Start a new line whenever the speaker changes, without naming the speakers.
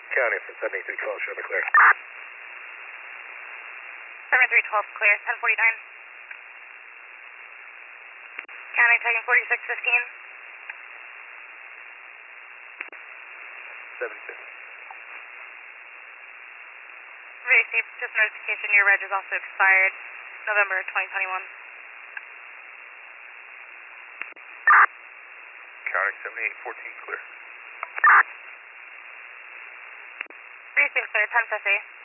County for 7312, show me clear.
7312 clear, 1049. County taking 4615.
76.
Received just notification your reg is also expired November 2021.
County 7814, clear.
Received clear, 1050.